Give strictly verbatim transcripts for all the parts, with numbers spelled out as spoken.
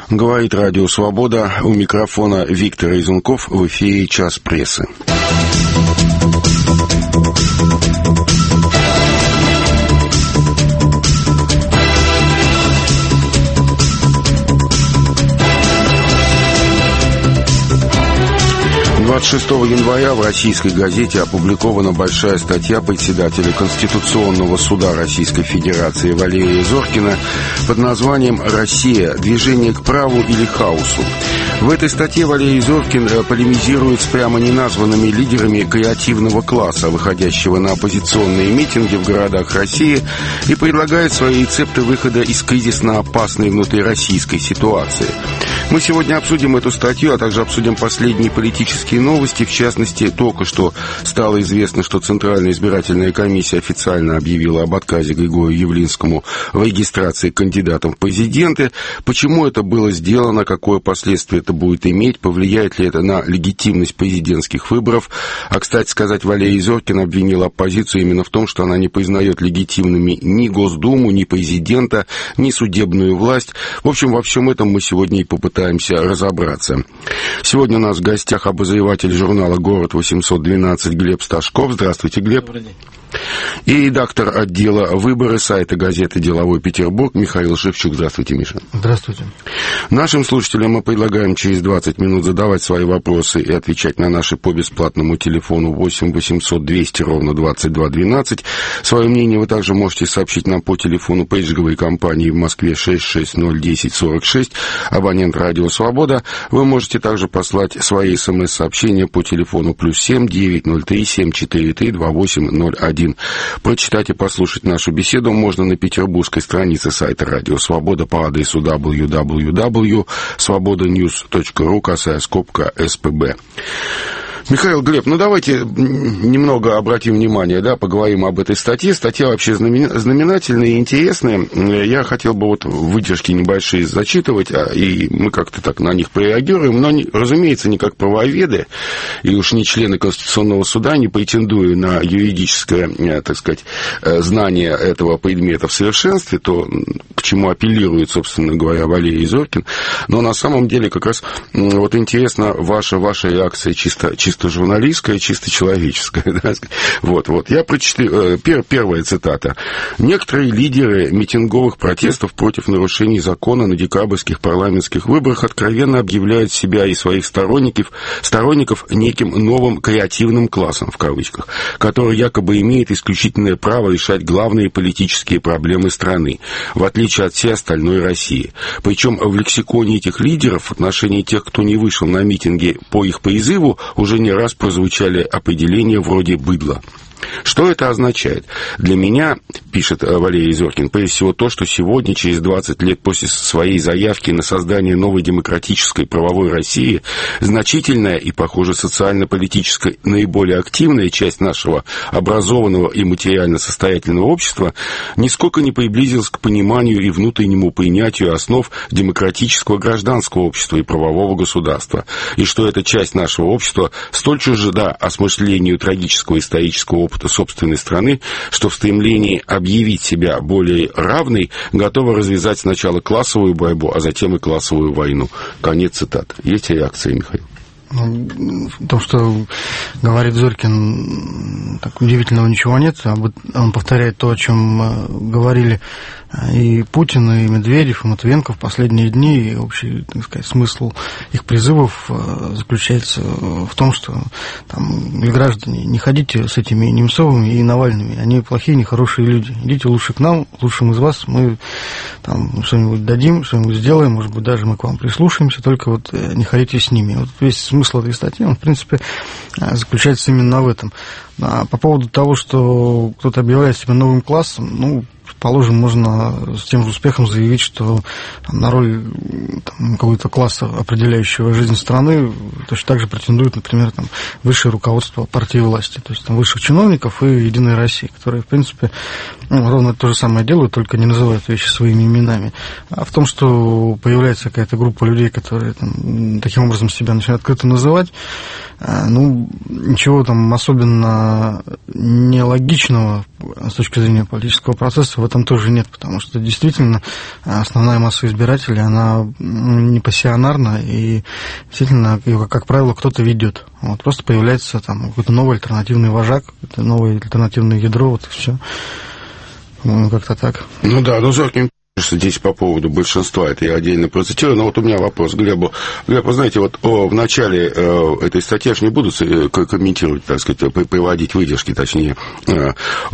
Говорит Радио Свобода. У микрофона Виктор Изунков. В эфире «Час прессы». двадцать шестого января в российской газете опубликована большая статья председателя Конституционного суда Российской Федерации Валерия Зоркина под названием «Россия. Движение к праву или хаосу?». В этой статье Валерий Зоркин полемизирует с прямо неназванными лидерами креативного класса, выходящего на оппозиционные митинги в городах России, и предлагает свои рецепты выхода из кризисно опасной внутрироссийской ситуации. Мы сегодня обсудим эту статью, а также обсудим последние политические новости. В частности, только что стало известно, что Центральная избирательная комиссия официально объявила об отказе Григорию Явлинскому в регистрации кандидатом в президенты. Почему это было сделано, какое последствие это будет иметь, повлияет ли это на легитимность президентских выборов. А, кстати сказать, Валерий Зоркин обвинил оппозицию именно в том, что она не признает легитимными ни Госдуму, ни президента, ни судебную власть. В общем, во всем этом мы сегодня и попытаемся разобраться. Сегодня у нас в гостях обозреватель журнала «Город восемьсот двенадцать» Глеб Сташков. Здравствуйте, Глеб. Добрый день. И редактор отдела «Выборы» сайта газеты «Деловой Петербург» Михаил Шевчук. Здравствуйте, Миша. Здравствуйте. Нашим слушателям мы предлагаем через двадцать минут задавать свои вопросы и отвечать на наши по бесплатному телефону восемь восемьсот двести ровно двадцать два двенадцать. Свое мнение вы также можете сообщить нам по телефону пейджговой компании в Москве шесть шесть ноль десять сорок шесть, абонент «Радио Свобода». Вы можете также послать свои смс-сообщения по телефону плюс семь девять ноль три семь четыре три два восемь ноль один. Прочитать и послушать нашу беседу можно на петербургской странице сайта «Радио Свобода» по адресу дабл ю дабл ю дабл ю точка свобода ньюс точка ру, косая скобка эс пэ бэ. Михаил, Глеб, ну давайте немного обратим внимание, да, поговорим об этой статье. Статья вообще знаменательная и интересная. Я хотел бы вот выдержки небольшие зачитывать, и мы как-то так на них прореагируем, но, разумеется, не как правоведы, и уж не члены Конституционного суда, не претендуя на юридическое, так сказать, знание этого предмета в совершенстве, то, к чему апеллирует, собственно говоря, Валерий Зоркин. Но на самом деле как раз вот интересна ваша, ваша реакция чисто, чисто журналистская, чисто человеческая. Да? Вот, вот. Я прочитаю. Пер, первая цитата. «Некоторые лидеры митинговых протестов против нарушений закона на декабрьских парламентских выборах откровенно объявляют себя и своих сторонников, сторонников неким новым креативным классом, в кавычках, который якобы имеет исключительное право решать главные политические проблемы страны, в отличие от всей остальной России. Причем в лексиконе этих лидеров в отношении тех, кто не вышел на митинги по их призыву, уже не раз прозвучали определения вроде «быдло». Что это означает? Для меня, пишет Валерий Зоркин, прежде всего то, что сегодня, через двадцать лет после своей заявки на создание новой демократической правовой России, значительная и, похоже, социально-политическая наиболее активная часть нашего образованного и материально состоятельного общества нисколько не приблизилась к пониманию и внутреннему принятию основ демократического гражданского общества и правового государства, и что эта часть нашего общества столь чужда осмыслению трагического исторического опыта собственной страны, что в стремлении объявить себя более равной готова развязать сначала классовую борьбу, а затем и классовую войну». Конец цитаты. Есть реакция, Михаил? В том, что говорит Зоркин, так удивительного ничего нет. Он повторяет то, о чем говорили и Путин, и Медведев, и Матвиенко в последние дни. И общий, так сказать, смысл их призывов заключается в том, что там, граждане, не ходите с этими Немцовыми и Навальными, они плохие, нехорошие люди. Идите лучше к нам, лучшим из вас, мы там что-нибудь дадим, что-нибудь сделаем, может быть, даже мы к вам прислушаемся, только вот не ходите с ними. Вот весь смысл этой статьи, он, в принципе, заключается именно в этом. А по поводу того, что кто-то объявляет себя новым классом, ну, положим, можно с тем же успехом заявить, что там, на роль там, какого-то класса, определяющего жизнь страны, точно так же претендует, например, там, высшее руководство партии власти, то есть там, высших чиновников и Единой России, которые, в принципе, ну, ровно то же самое делают, только не называют вещи своими именами. А в том, что появляется какая-то группа людей, которые там, таким образом себя начинают открыто называть, ну, ничего там особенно нелогичного с точки зрения политического процесса в этом тоже нет, потому что действительно основная масса избирателей, она не пассионарна, и действительно, ее, как правило, кто-то ведет. Вот, просто появляется там какой-то новый альтернативный вожак, какое-то новое альтернативное ядро, вот и все. Ну, как-то так. Ну да, ну Зоркин что здесь по поводу большинства, это я отдельно процитирую, но вот у меня вопрос к Глебу. Глеб, вы знаете, вот о, в начале э, этой статьи, я ж не буду комментировать, так сказать, приводить выдержки, точнее, э, э,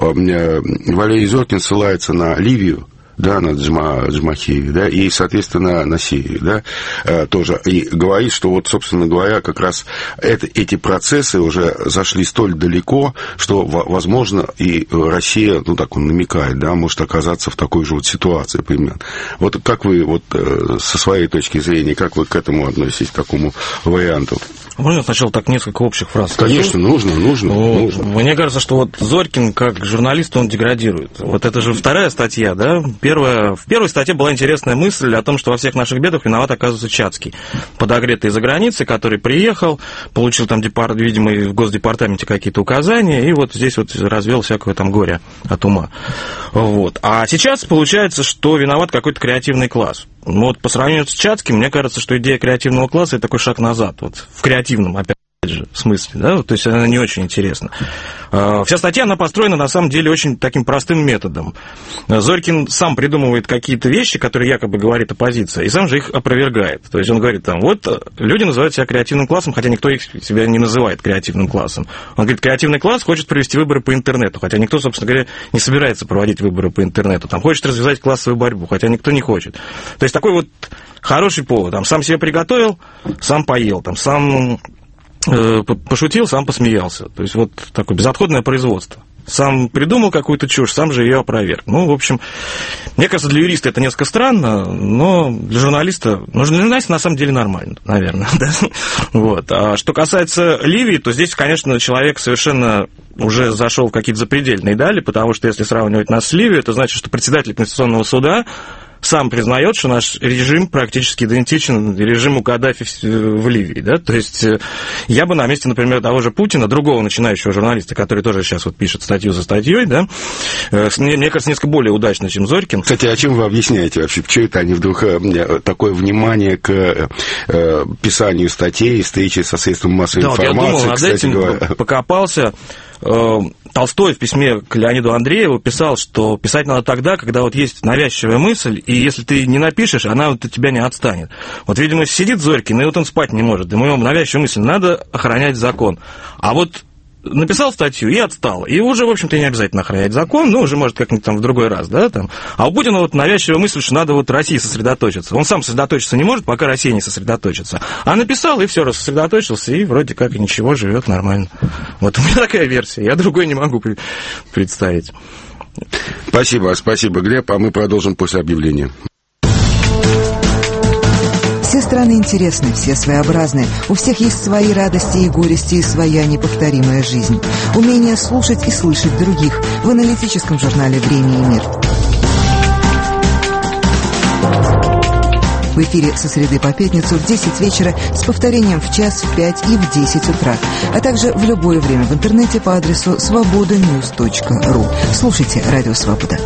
Валерий Зоркин ссылается на Ливию, да, на Джма, Джмахиеве, да, и, соответственно, на Сирию, да, э, тоже, и говорит, что вот, собственно говоря, как раз это, эти процессы уже зашли столь далеко, что, возможно, и Россия, ну, так он намекает, да, может оказаться в такой же вот ситуации примерно. Вот как вы, вот, э, со своей точки зрения, как вы к этому относитесь, к такому варианту? Можно сначала так несколько общих фраз? Конечно, нужно, нужно, вот, нужно. Мне кажется, что вот Зоркин, как журналист, он деградирует. Вот это же вторая статья, да? Первая, в первой статье была интересная мысль о том, что во всех наших бедах виноват, оказывается, Чацкий. Подогретый из-за границы, который приехал, получил там, видимо, в Госдепартаменте какие-то указания, и вот здесь вот развел всякое там горе от ума. Вот. А сейчас получается, что виноват какой-то креативный класс. Вот по сравнению с Чацким, мне кажется, что идея креативного класса – это такой шаг назад, вот в креативном, опять же, смысле, да, то есть она не очень интересна. Вся статья, она построена, на самом деле, очень таким простым методом. Зоркин сам придумывает какие-то вещи, которые якобы говорит оппозиция, и сам же их опровергает. То есть он говорит там, вот люди называют себя креативным классом, хотя никто их себя не называет креативным классом. Он говорит, креативный класс хочет провести выборы по интернету, хотя никто, собственно говоря, не собирается проводить выборы по интернету. Там хочет развязать классовую борьбу, хотя никто не хочет. То есть такой вот хороший повод. Там сам себе приготовил, сам поел, там сам пошутил, сам посмеялся. То есть вот такое безотходное производство. Сам придумал какую-то чушь, сам же ее опроверг. Ну, в общем, мне кажется, для юриста это несколько странно, но для журналиста, ну, для журналиста на самом деле нормально, наверное. Да? Вот. А что касается Ливии, то здесь, конечно, человек совершенно уже зашел в какие-то запредельные дали, потому что если сравнивать нас с Ливией, это значит, что председатель Конституционного суда сам признает, что наш режим практически идентичен режиму Каддафи в Ливии, да, то есть я бы на месте, например, того же Путина, другого начинающего журналиста, который тоже сейчас вот пишет статью за статьей, да, мне, мне кажется, несколько более удачно, чем Зоркин. Кстати, а чем вы объясняете вообще, почему это они вдруг такое внимание к писанию статей, встречи со средством массовой да, информации? Да, я думал над этим, говоря. покопался. Толстой в письме к Леониду Андрееву писал, что писать надо тогда, когда вот есть навязчивая мысль, и если ты не напишешь, она вот от тебя не отстанет. Вот, видимо, сидит Зорькин, и вот он спать не может. Да ему навязчивая мысль, надо охранять закон. А вот написал статью и отстал. И уже, в общем-то, не обязательно охранять закон, ну, уже, может, как-нибудь там в другой раз, да, там. А у Путина вот навязчивая мысль, что надо вот России сосредоточиться. Он сам сосредоточиться не может, пока Россия не сосредоточится. А написал, и все, рассосредоточился, и вроде как и ничего, живет нормально. Вот у меня такая версия, я другой не могу представить. Спасибо, спасибо, Глеб, а мы продолжим после объявления. Все страны интересны, все своеобразны. У всех есть свои радости и горести, и своя неповторимая жизнь. Умение слушать и слышать других в аналитическом журнале «Время и мир». В эфире со среды по пятницу в десять вечера с повторением в час, в пять и в десять утра, а также в любое время в интернете по адресу свобода ньюс точка ру. Слушайте «Радио Свобода».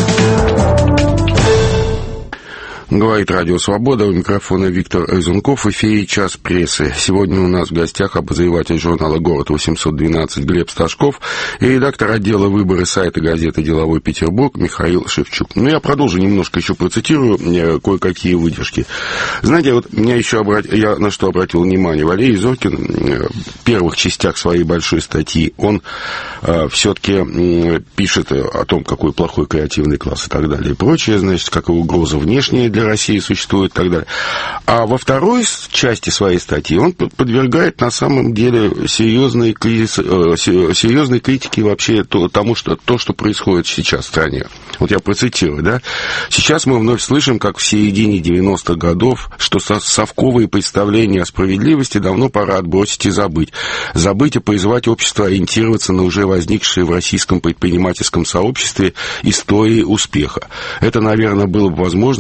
Говорит Радио Свобода, у микрофона Виктор Разумков, в эфире «Час прессы». Сегодня у нас в гостях обозреватель журнала «Город восемьсот двенадцать» Глеб Сташков и редактор отдела выборы сайта газеты «Деловой Петербург» Михаил Шевчук. Ну, я продолжу немножко, еще процитирую кое-какие выдержки. Знаете, вот меня еще обрат... я на что обратил внимание. Валерий Зоркин в первых частях своей большой статьи, он э, все-таки пишет о том, какой плохой креативный класс и так далее и прочее, значит, какая угроза внешняя для России существует и так далее. А во второй части своей статьи он подвергает на самом деле серьезной, кризис, серьезной критике вообще тому, что, то, что происходит сейчас в стране. Вот я процитирую, да. Сейчас мы вновь слышим, как в середине девяностых годов, что совковые представления о справедливости давно пора отбросить и забыть. Забыть и призвать общество ориентироваться на уже возникшие в российском предпринимательском сообществе истории успеха. Это, наверное, было бы возможно, если бы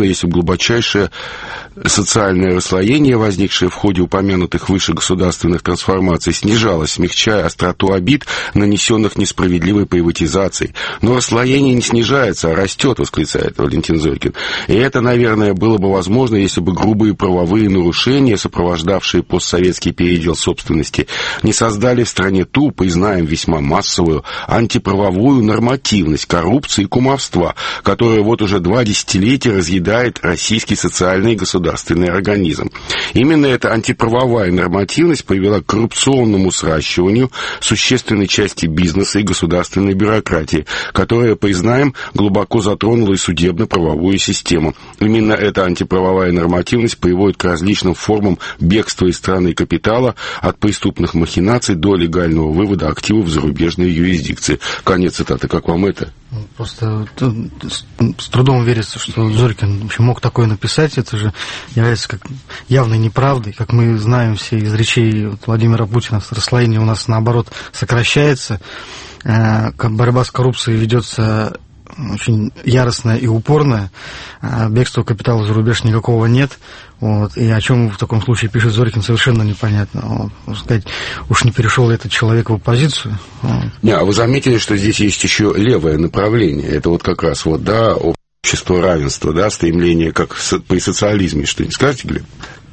глубочайшее социальное расслоение, возникшее в ходе упомянутых выше государственных трансформаций, снижалось, смягчая остроту обид, нанесенных несправедливой приватизацией. Но расслоение не снижается, а растет, восклицает Валентин Зорькин. И это, наверное, было бы возможно, если бы грубые правовые нарушения, сопровождавшие постсоветский передел собственности, не создали в стране ту, признаем, весьма массовую антиправовую нормативность коррупции и кумовства, которая вот уже два десятилетия разъедает российский социальный и государственный организм. Именно эта антиправовая нормативность привела к коррупционному сращиванию существенной части бизнеса и государственной бюрократии, которая, признаем, глубоко затронула и судебно-правовую систему. Именно эта антиправовая нормативность приводит к различным формам бегства из страны капитала от преступных махинаций до легального вывода активов в зарубежные юрисдикции. Конец цитаты. Как вам это? Просто с трудом верится, что Зорькин вообще мог такое написать. Это же является как явной неправдой. Как мы знаем все из речей Владимира Путина, расслоение у нас, наоборот, сокращается. Борьба с коррупцией ведется очень яростная и упорная. Бегства капитала за рубеж никакого нет. Вот. И о чем в таком случае пишет Зорькин, совершенно непонятно. Вот. Можно сказать, уж не перешел ли этот человек в оппозицию. Вот. Не, а вы заметили, что здесь есть еще левое направление. Это вот как раз вот, да, общество равенства, да, стремление как при социализме. Что-нибудь скажете, Глеб?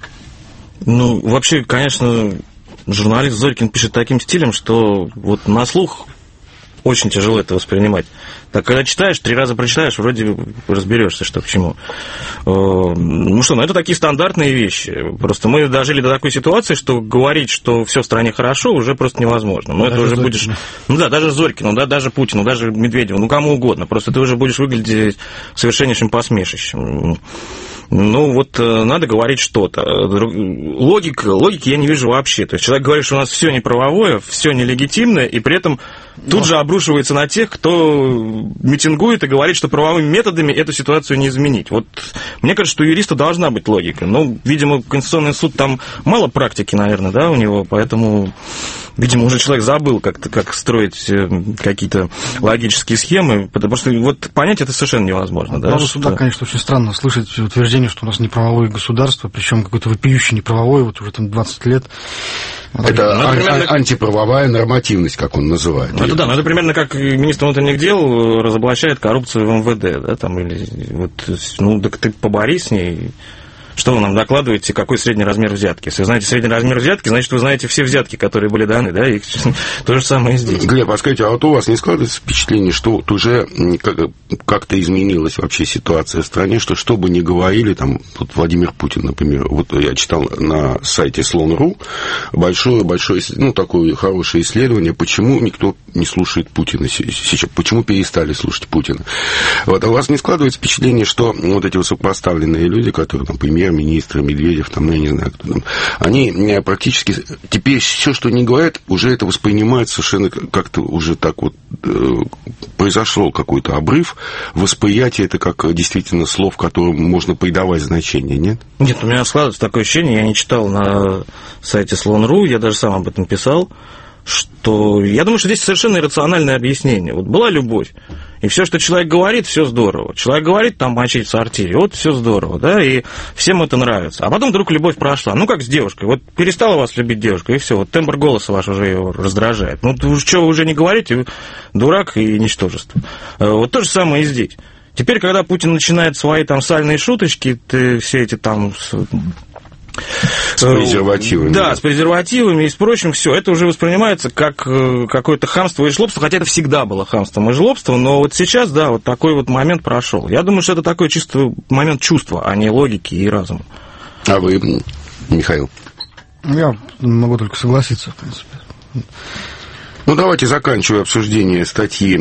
Ну, вообще, конечно, журналист Зорькин пишет таким стилем, что вот на слух очень тяжело это воспринимать. Так, когда читаешь, три раза прочитаешь, вроде разберешься, что к чему. Ну что, ну это такие стандартные вещи. Просто мы дожили до такой ситуации, что говорить, что все в стране хорошо, уже просто невозможно. Но даже это уже Зорькину. Будешь... Ну да, даже Зорькину, да, даже Путину, даже Медведеву, ну кому угодно. Просто ты уже будешь выглядеть совершеннейшим посмешищем. Ну, вот надо говорить что-то. Логика, логики я не вижу вообще. То есть человек говорит, что у нас все неправовое, все нелегитимное, и при этом тут Но... же обрушивается на тех, кто митингует и говорит, что правовыми методами эту ситуацию не изменить. Вот мне кажется, что у юриста должна быть логика. Но, видимо, Конституционный суд там мало практики, наверное, да, у него, поэтому... Видимо, уже человек забыл как-то, как строить какие-то логические схемы, потому что вот понять это совершенно невозможно. Да, что... суда, конечно, очень странно слышать утверждение, что у нас неправовое государство, причем какое-то вопиющее неправовое, вот уже там двадцать лет. Это ну, примерно... ан- антиправовая нормативность, как он называет. Ну, это да, но это примерно как министр внутренних дел разоблачает коррупцию в эм вэ дэ, да, там, или вот, ну, так ты поборись с ней. Что вы нам докладываете, какой средний размер взятки? Если вы знаете средний размер взятки, значит, вы знаете все взятки, которые были даны, да, и то же самое и здесь. Глеб, а скажите, а вот у вас не складывается впечатление, что вот уже как-то изменилась вообще ситуация в стране, что что бы ни говорили, там, вот Владимир Путин, например, вот я читал на сайте слон точка ру большое-большое, ну, такое хорошее исследование, почему никто не слушает Путина сейчас, почему перестали слушать Путина. Вот, а у вас не складывается впечатление, что вот эти высокопоставленные люди, которые, например, премьер-министр Медведев, там, ну, я не знаю, кто там, они практически теперь все, что они говорят, уже это воспринимают совершенно как-то уже так вот э, произошел какой-то обрыв, восприятие это как действительно слов, которым можно придавать значение, нет? Нет, у меня складывается такое ощущение, я не читал на сайте слон точка ру, я даже сам об этом писал, что я думаю, что здесь совершенно иррациональное объяснение. Вот была любовь, и все, что человек говорит, все здорово. Человек говорит, там, мочить в сортире, вот все здорово, да, и всем это нравится. А потом вдруг любовь прошла. Ну, как с девушкой. Вот перестала вас любить девушка, и все, вот тембр голоса ваш уже ее раздражает. Ну, что вы уже не говорите, дурак и ничтожество. Вот то же самое и здесь. Теперь, когда Путин начинает свои там сальные шуточки, ты, все эти там... С презервативами. Да, с презервативами и с прочим, все, это уже воспринимается как какое-то хамство и жлобство, хотя это всегда было хамством и жлобством, но вот сейчас, да, вот такой вот момент прошел. Я думаю, что это такой чисто момент чувства, а не логики и разума. А вы, Михаил? Я могу только согласиться, в принципе. Ну, давайте заканчивая обсуждение статьи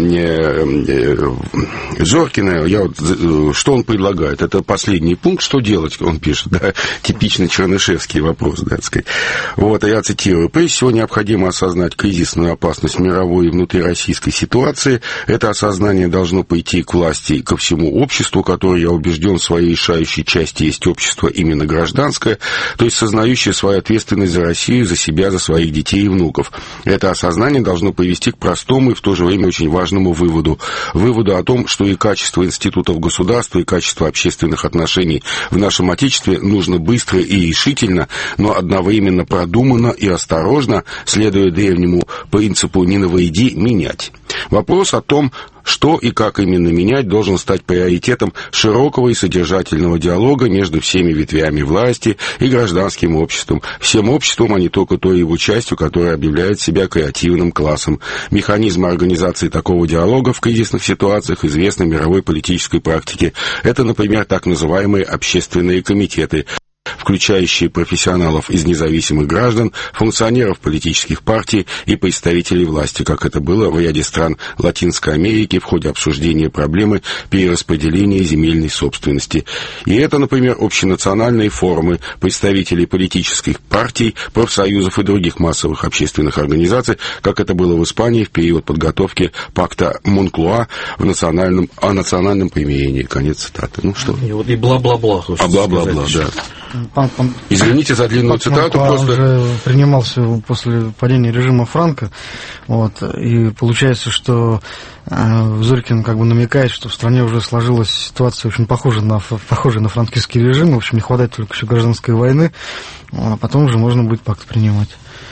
Зорькина. Я вот, что он предлагает? Это последний пункт, что делать, он пишет, да, типичный чернышевский вопрос, да, так сказать. Вот, а я цитирую. Прежде всего, необходимо осознать кризисную опасность мировой и внутрироссийской ситуации. Это осознание должно пойти к власти и ко всему обществу, которое, я убежден, в своей решающей части есть общество именно гражданское, то есть сознающее свою ответственность за Россию, за себя, за своих детей и внуков. Это осознание должно должно привести к простому и в то же время очень важному выводу. Выводу о том, что и качество институтов государства, и качество общественных отношений в нашем Отечестве нужно быстро и решительно, но одновременно продуманно и осторожно, следуя древнему принципу «не навреди», менять. Вопрос о том, что и как именно менять, должен стать приоритетом широкого и содержательного диалога между всеми ветвями власти и гражданским обществом, всем обществом, а не только той его частью, которая объявляет себя креативным классом. Механизмы организации такого диалога в кризисных ситуациях известны мировой политической практике. Это, например, так называемые общественные комитеты, включающие профессионалов из независимых граждан, функционеров политических партий и представителей власти, как это было в ряде стран Латинской Америки в ходе обсуждения проблемы перераспределения земельной собственности. И это, например, общенациональные форумы представителей политических партий, профсоюзов и других массовых общественных организаций, как это было в Испании в период подготовки пакта Монклуа в национальном, о национальном примирении. Конец цитаты. Ну что? И, вот, и бла-бла-бла. А бла-бла-бла, да. Пан, пан, Извините за длинную цитату. Он просто... уже принимался после падения режима Франко. Вот, и получается, что э, Зорькин как бы намекает, что в стране уже сложилась ситуация очень похожая на, похожая на франкистский режим. В общем, не хватает только еще гражданской войны. А потом уже можно будет пакт принимать.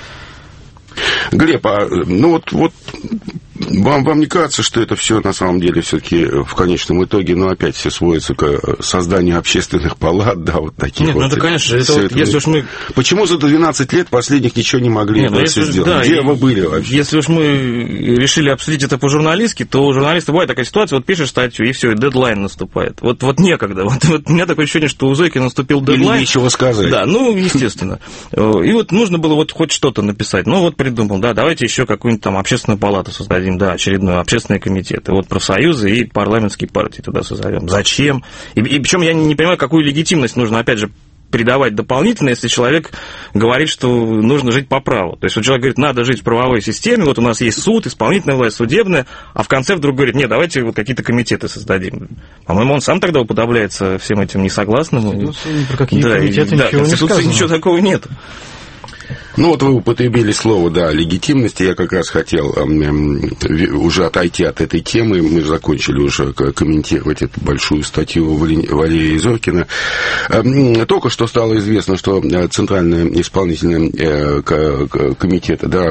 Глеб, а, ну вот, вот вам, вам не кажется, что это все на самом деле все-таки в конечном итоге, ну, опять все сводится к созданию общественных палат, да, вот таких Нет, вот. ну, это, конечно, это вот, это... если уж мы... Почему за двенадцать лет последних ничего не могли Нет, это ну, все если, сделать? да, Где и, вы были вообще? Если уж мы решили обсудить это по-журналистски, то у журналиста бывает такая ситуация, вот пишешь статью, и все, и дедлайн наступает. Вот, вот некогда. Вот, вот у меня такое ощущение, что у Зойкина наступил дедлайн. Или нечего сказать. Да, ну, естественно. И вот нужно было вот хоть что-то написать. Ну, вот придумал, да, давайте еще какую-нибудь там общественную палату создадим, да, очередную, общественные комитеты. Вот профсоюзы и парламентские партии туда созовем. Зачем? И, и причем я не, не понимаю, какую легитимность нужно, опять же, придавать дополнительно, если человек говорит, что нужно жить по праву. То есть вот человек говорит, надо жить в правовой системе, вот у нас есть суд, исполнительная власть, судебная, а в конце вдруг говорит, нет, давайте вот какие-то комитеты создадим. По-моему, он сам тогда уподобляется всем этим несогласным. Ну, про какие да, комитеты да, ничего не сказано. Ничего такого нет. Ну, вот вы употребили слово, да, легитимности. Я как раз хотел эм, уже отойти от этой темы. Мы закончили уже комментировать эту большую статью Валерия Зорькина. Эм, только что стало известно, что Центральная исполнительная э, комитет, да,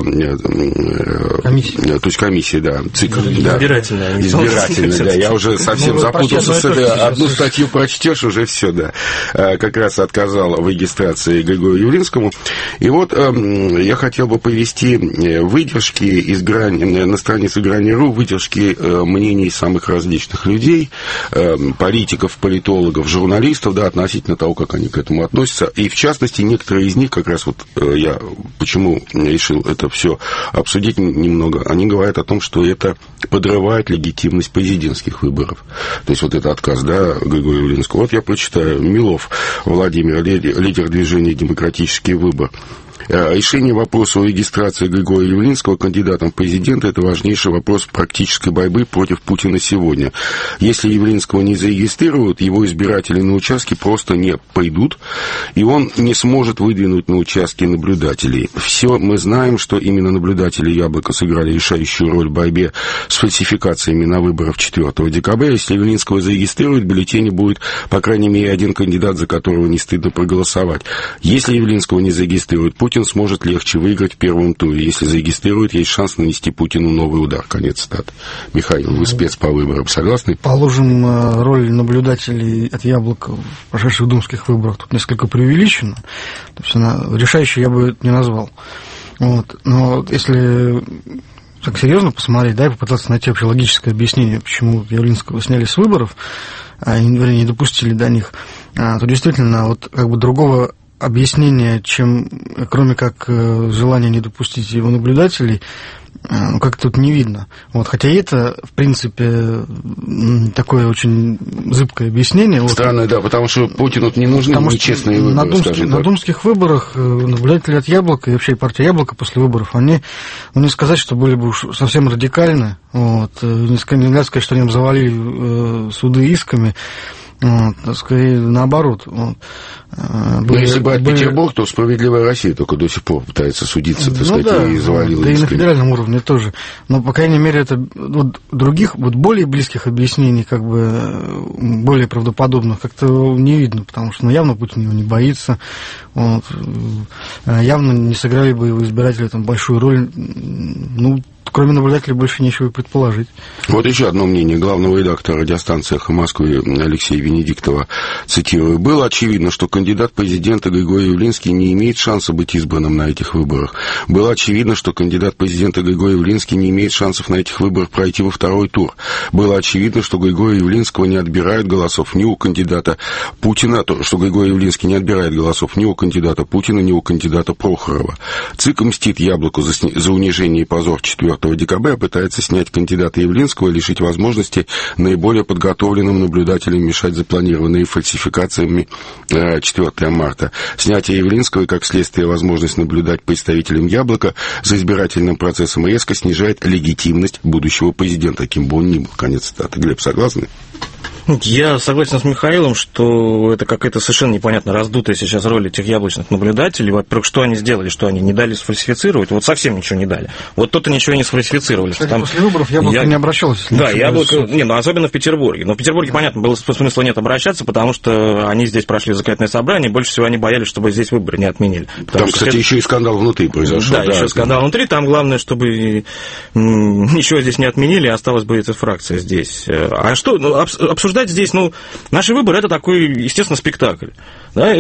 э, комиссия. То есть комиссия, да, ЦИК. Избирательная. Да, избирательная, да. Я уже совсем ну, запутался с этой. Одну статью прочтешь, уже все, да. Как раз отказал в регистрации Григорию Явлинскому. И вот я хотел бы привести выдержки из грани, на странице Грани.ру, выдержки мнений самых различных людей, политиков, политологов, журналистов, да, относительно того, как они к этому относятся. И, в частности, некоторые из них, как раз вот я почему решил это все обсудить немного, они говорят о том, что это подрывает легитимность президентских выборов. То есть вот этот отказ, да, Григория Явлинского. Вот я прочитаю. Милов Владимир, лидер движения «Демократический выбор». Решение вопроса о регистрации Григория Явлинского кандидатом в президенты – это важнейший вопрос практической борьбы против Путина сегодня. Если Явлинского не зарегистрируют, его избиратели на участке просто не пойдут, и он не сможет выдвинуть на участке наблюдателей. Все мы знаем, что именно наблюдатели «Яблоко» сыграли решающую роль в борьбе с фальсификациями на выборах четвёртого декабря. Если Явлинского зарегистрируют, в бюллетене будет, по крайней мере, один кандидат, за которого не стыдно проголосовать. Если Явлинского не зарегистрируют, Путин сможет легче выиграть в первом туре. Если зарегистрируют, есть шанс нанести Путину новый удар. Конец цитаты. Михаил, вы спец по выборам. Согласны? Положим, роль наблюдателей от «Яблока» в прошедших думских выборах тут несколько преувеличена. То есть она решающей я бы не назвал. Вот. Но если так серьезно посмотреть, да, и попытаться найти вообще логическое объяснение, почему Явлинского сняли с выборов, а, вернее, не допустили до них, то действительно вот как бы другого объяснение, чем, кроме как желания не допустить его наблюдателей, ну, как тут не видно. Вот, хотя это, в принципе, такое очень зыбкое объяснение. Странное, вот, да, потому что Путину не нужны нечестные выборы, на думских, на думских выборах наблюдатели от «Яблока» и вообще партия «Яблоко» после выборов, они, ну, не сказать, что были бы уж совсем радикальны, вот, нельзя сказать, что они завалили суды исками. Вот, скорее наоборот. Вот. Но если брать были... Петербург, то «Справедливая Россия» только до сих пор пытается судиться, так ну, сказать, да, и завалила. Да и на федеральном уровне тоже. Но, по крайней мере, это вот, других, вот более близких объяснений, как бы более правдоподобных, как-то не видно, потому что ну, явно Путин его не боится. Вот, явно не сыграли бы его избиратели там большую роль. Ну, кроме наблюдателей больше нечего и предположить. Вот еще одно мнение главного редактора радиостанции «Эхо Москвы» Алексея Венедиктова, цитирую. «Было очевидно, что кандидат президента Григорий Явлинский не имеет шанса быть избранным на этих выборах. Было очевидно, что кандидат президента Григорий Явлинский не имеет шансов на этих выборах пройти во второй тур. Было очевидно, что Григория Явлинского не отбирают голосов ни у кандидата Путина, что Григорий Явлинский не отбирает голосов ни у кандидата Путина, ни у кандидата Прохорова. ЦИК мстит Яблоку за, сни... за унижение и позор четвёртого декабря, пытается снять кандидата Явлинского и лишить возможности наиболее подготовленным наблюдателям мешать запланированные фальсификациями четвёртого марта. Снятие Явлинского и, как следствие, возможность наблюдать представителям Яблока за избирательным процессом резко снижает легитимность будущего президента, кем бы он ни был». Конец цитаты. Глеб, согласны? Я согласен с Михаилом, что это какая-то совершенно непонятно раздутая сейчас роль этих яблочных наблюдателей. Во-первых, что они сделали, что они не дали сфальсифицировать? Вот совсем ничего не дали. Вот то-то ничего не сфальсифицировали. Кстати, там... после выборов Яблоко Я... не обращалось. Да, Яблоко... Не, ну особенно в Петербурге. Но в Петербурге, понятно, было смысла нет обращаться, потому что они здесь прошли законодательное собрание, и больше всего они боялись, чтобы здесь выборы не отменили. Потому там, что, кстати, еще и скандал внутри произошел. Да, да еще и скандал внутри. Там главное, чтобы ничего здесь не отменили, осталась бы эта фракция здесь. А что, ну, обсуждать здесь, ну, наши выборы – это такой, естественно, спектакль, да,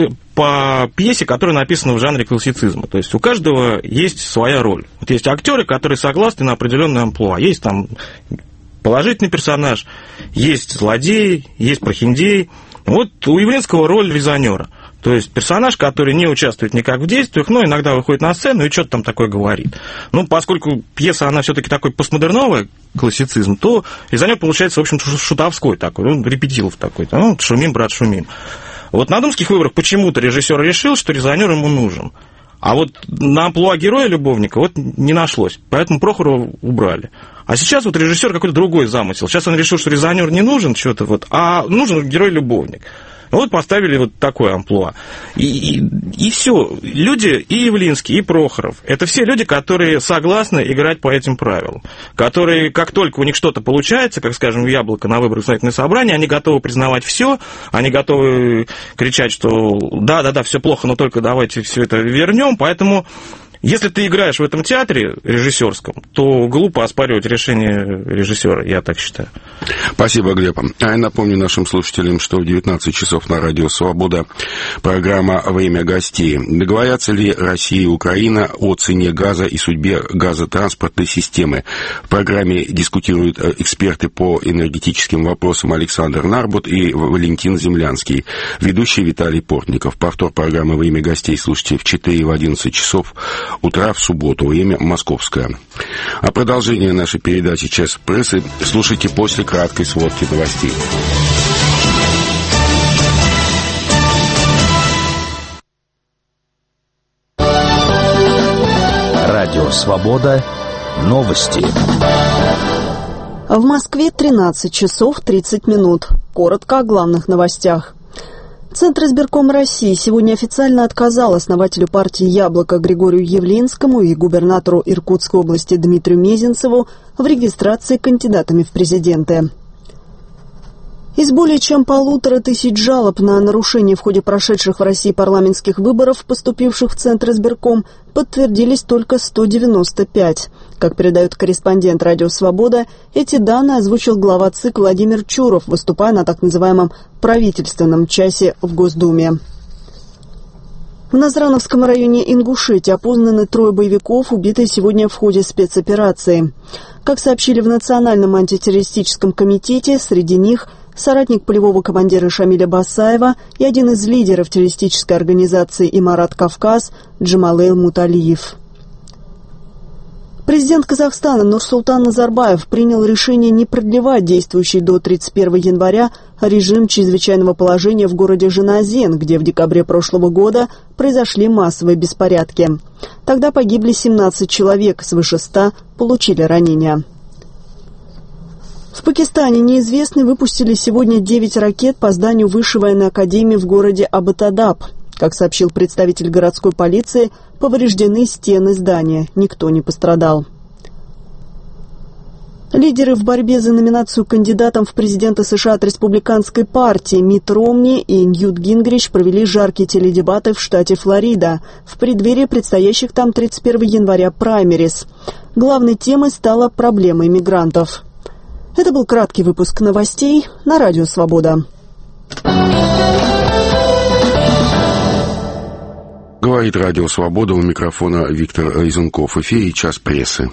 по пьесе, которая написана в жанре классицизма. То есть у каждого есть своя роль. Вот есть актеры, которые согласны на определенную амплуа. Есть там положительный персонаж, есть злодей, есть прохиндей. Вот у Явлинского роль резонера. То есть персонаж, который не участвует никак в действиях, но иногда выходит на сцену и что-то там такое говорит. Ну, поскольку пьеса, она все-таки такой постмодерновый классицизм, то резонер получается, в общем, шутовской такой, ну, репетилов такой. Ну, шумим, брат, шумим. Вот на думских выборах почему-то режиссер решил, что резонер ему нужен. А вот на амплуа героя-любовника вот не нашлось, поэтому Прохорова убрали. А сейчас вот режиссер какой-то другой замысел. Сейчас он решил, что резонер не нужен, что-то вот, а нужен герой-любовник. Вот поставили вот такое амплуа. И, и, и все. Люди, и Явлинский, и Прохоров, это все люди, которые согласны играть по этим правилам. Которые, как только у них что-то получается, как, скажем, в Яблоко на выборах законодательное собрание, они готовы признавать все, они готовы кричать, что да-да-да, все плохо, но только давайте все это вернем. Поэтому... Если ты играешь в этом театре режиссерском, то глупо оспаривать решение режиссера, я так считаю. Спасибо, Глеб. А я напомню нашим слушателям, что в девятнадцать часов на радио «Свобода» программа «Время гостей». Договорятся ли Россия и Украина о цене газа и судьбе газотранспортной системы? В программе дискутируют эксперты по энергетическим вопросам Александр Нарбут и Валентин Землянский. Ведущий Виталий Портников. Повтор программы «Время гостей» слушайте в четыре и в одиннадцать часов утра в субботу, время московское. А продолжение нашей передачи «Час прессы» слушайте после краткой сводки новостей. Радио «Свобода». Новости. В Москве тринадцать часов тридцать минут. Коротко о главных новостях. Центр избирком России сегодня официально отказал основателю партии «Яблоко» Григорию Явлинскому и губернатору Иркутской области Дмитрию Мезенцеву в регистрации кандидатами в президенты. Из более чем полутора тысяч жалоб на нарушения в ходе прошедших в России парламентских выборов, поступивших в Центр избирком, подтвердились только сто девяносто пять. Как передает корреспондент «Радио Свобода», эти данные озвучил глава ЦИК Владимир Чуров, выступая на так называемом правительственном часе в Госдуме. В Назрановском районе Ингушетии опознаны трое боевиков, убитые сегодня в ходе спецоперации. Как сообщили в Национальном антитеррористическом комитете, среди них соратник полевого командира Шамиля Басаева и один из лидеров террористической организации «Имарат Кавказ» Джамалейл Муталиев. Президент Казахстана Нурсултан Назарбаев принял решение не продлевать действующий до тридцать первого января режим чрезвычайного положения в городе Жаназен, где в декабре прошлого года произошли массовые беспорядки. Тогда погибли семнадцать человек, свыше ста получили ранения. В Пакистане неизвестные выпустили сегодня девять ракет по зданию Высшей военной академии в городе Абботтабад. Как сообщил представитель городской полиции, повреждены стены здания, никто не пострадал. Лидеры в борьбе за номинацию кандидатом в президенты США от республиканской партии Митт Ромни и Ньют Гингрич провели жаркие теледебаты в штате Флорида в преддверии предстоящих там тридцать первого января праймериз. Главной темой стала проблема иммигрантов. Это был краткий выпуск новостей на Радио Свобода. Говорит Радио Свобода, у микрофона Виктор Изунков. В эфире «Час прессы».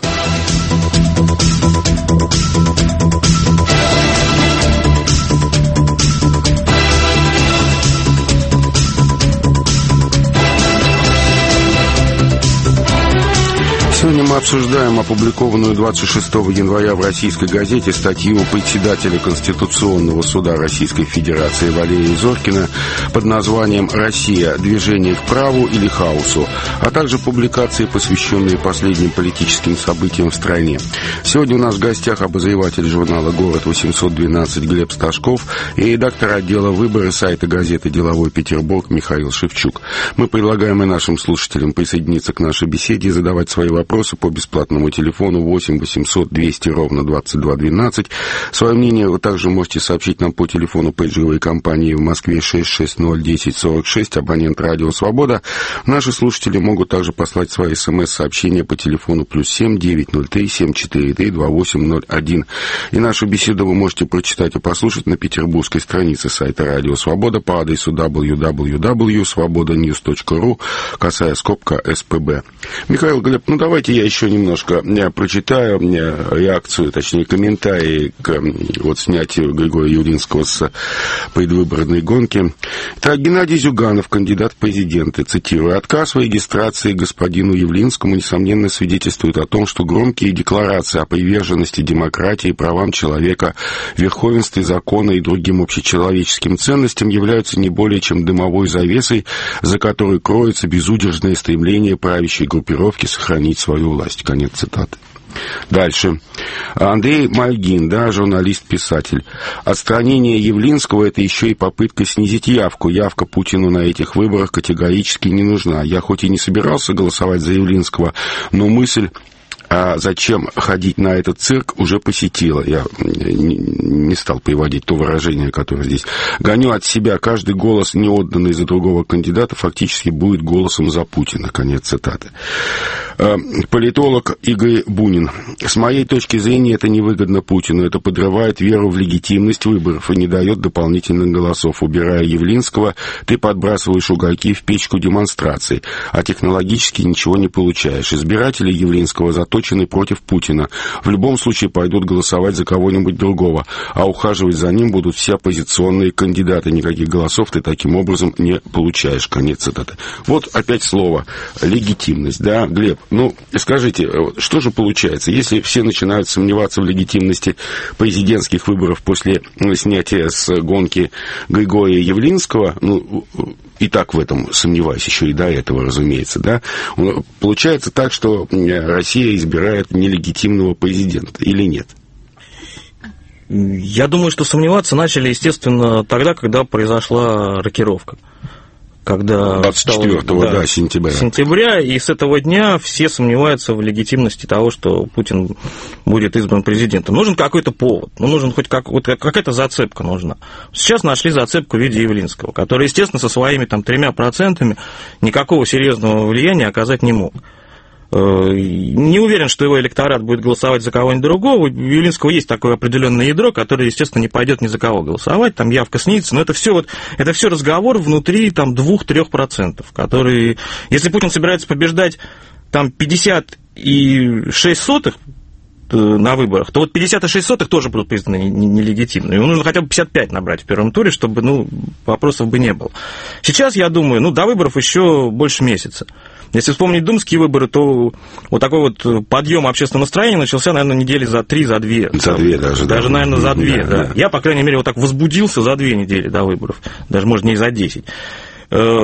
Сегодня мы обсуждаем опубликованную двадцать шестого января в российской газете статью председателя Конституционного суда Российской Федерации Валерия Зоркина под названием «Россия. Движение к праву или хаосу», а также публикации, посвященные последним политическим событиям в стране. Сегодня у нас в гостях обозреватель журнала «Город восемьсот двенадцать» Глеб Сташков и редактор отдела выборы сайта газеты «Деловой Петербург» Михаил Шевчук. Мы предлагаем и нашим слушателям присоединиться к нашей беседе и задавать свои вопросы по бесплатному телефону восемь восемьсот двести ровно двадцать два двенадцать. Свое мнение вы также можете сообщить нам по телефону пейджевой компании в Москве шесть шесть ноль десять сорок шесть, абонент Радио Свобода. Наши слушатели могут также послать свои смс-сообщения по телефону плюс семь девятьсот три семь четыре три два восемь ноль один. И нашу беседу вы можете прочитать и послушать на петербургской странице сайта Радио Свобода по адресу дабл ю дабл ю дабл ю точка свобода ньюс точка ру, косая скобка эс пэ бэ. Михаил, Глеб, ну давайте я еще немножко я прочитаю реакцию, точнее комментарии к вот снятию Григория Явлинского с предвыборной гонки. Так, Геннадий Зюганов, кандидат в президенты, цитирую: «Отказ в регистрации господину Явлинскому, несомненно, свидетельствует о том, что громкие декларации о приверженности демократии, правам человека, верховенстве закона и другим общечеловеческим ценностям являются не более чем дымовой завесой, за которой кроется безудержное стремление правящей группировки сохранить свою власть». Конец цитаты. Дальше. Андрей Мальгин, да, журналист-писатель. Отстранение Явлинского – это еще и попытка снизить явку. Явка Путину на этих выборах категорически не нужна. Я хоть и не собирался голосовать за Явлинского, но мысль... А зачем ходить на этот цирк, уже посетила. Я не стал приводить то выражение, которое здесь. Гоню от себя. Каждый голос, не отданный за другого кандидата, фактически будет голосом за Путина. Конец цитаты. Политолог Игорь Бунин. С моей точки зрения, это невыгодно Путину. Это подрывает веру в легитимность выборов и не дает дополнительных голосов. Убирая Явлинского, ты подбрасываешь угольки в печку демонстраций, а технологически ничего не получаешь. Избиратели Явлинского заточены против Путина. В любом случае пойдут голосовать за кого-нибудь другого, а ухаживать за ним будут все оппозиционные кандидаты. Никаких голосов ты таким образом не получаешь. Конец цитаты. Вот опять слово легитимность, да, Глеб? Ну, скажите, что же получается, если все начинают сомневаться в легитимности президентских выборов после снятия с гонки Григория Явлинского, ну, и так в этом сомневаюсь, еще и до этого, разумеется, да, получается так, что Россия избирает нелегитимного президента, или нет? Я думаю, что сомневаться начали, естественно, тогда, когда произошла рокировка. Когда двадцать четвёртого, да, да, сентября. сентября, и с этого дня все сомневаются в легитимности того, что Путин будет избран президентом. Нужен какой-то повод, ну, нужен хоть как, вот какая-то зацепка нужна. Сейчас нашли зацепку в виде Явлинского, который, естественно, со своими там тремя процентами никакого серьезного влияния оказать не мог. Не уверен, что его электорат будет голосовать за кого-нибудь другого. У Явлинского есть такое определенное ядро, которое, естественно, не пойдет ни за кого голосовать, там явка снизится, но это все вот, это все разговор внутри там двух-трех процентов, которые, если Путин собирается побеждать там пятьдесят и шесть сотых на выборах, то вот пятьдесят и шесть сотых тоже будут признаны нелегитимными. Ему нужно хотя бы пятьдесят пять набрать в первом туре, чтобы, ну, вопросов бы не было. Сейчас, я думаю, ну, до выборов еще больше месяца. Если вспомнить думские выборы, то вот такой вот подъем общественного настроения начался, наверное, недели за три, за две. За две даже. Даже, да. наверное, за две, да, да. да. Я, по крайней мере, вот так возбудился за две недели до выборов. Даже, может, не за десять.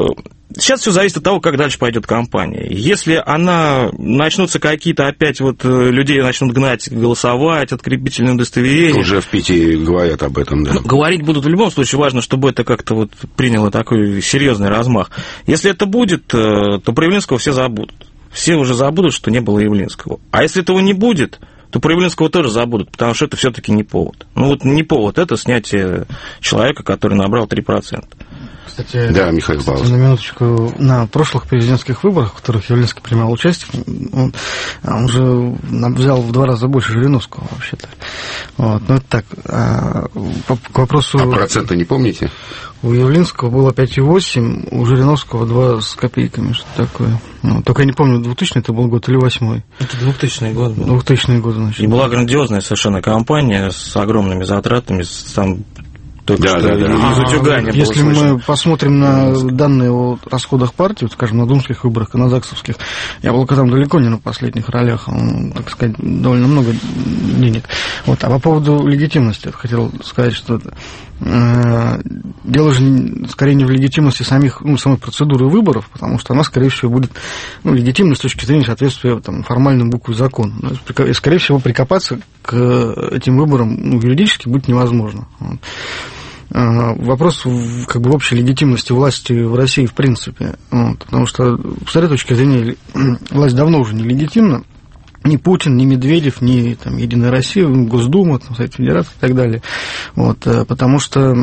Сейчас все зависит от того, как дальше пойдет кампания. Если она начнутся какие-то опять вот людей начнут гнать, голосовать, открепительные удостоверения. Уже в Питере говорят об этом, да. Ну, говорить будут в любом случае, важно, чтобы это как-то вот приняло такой серьезный размах. Если это будет, то про Явлинского все забудут. Все уже забудут, что не было Явлинского. А если этого не будет, то про Явлинского тоже забудут, потому что это все-таки не повод. Ну вот не повод, это снятие человека, который набрал три процента. Кстати, да, Михаил кстати, Павлович. на минуточку, на прошлых президентских выборах, в которых Явлинский принимал участие, он, он же взял в два раза больше Жириновского, вообще-то. Вот, ну, это так. А, по, к вопросу... А процента не помните? У Явлинского было пять и восемь, у Жириновского два с копейками, что такое. Ну, только я не помню, двухтысячный это был год или восьмой. Это двухтысячный год был. двухтысячный год, значит. И была грандиозная совершенно кампания с огромными затратами, с, там... Только да, что да, да. из утюга Если мы посмотрим на данные о расходах партии, вот, скажем, на думских выборах и на заксовских, Яблоко там далеко не на последних ролях, он, так сказать, довольно много денег. Вот. А по поводу легитимности, я хотел сказать, что э, дело же скорее не в легитимности самих, ну, самой процедуры выборов, потому что она, скорее всего, будет, ну, легитимной с точки зрения соответствия там, формальным букве закона. И, скорее всего, прикопаться к этим выборам, ну, юридически будет невозможно. Вот. Вопрос как бы в общей легитимности власти в России в принципе, вот, потому что с этой точки зрения власть давно уже нелегитимна. Ни Путин, ни Медведев, ни там, Единая Россия, Госдума, там, Совет Федерации и так далее. Вот, потому что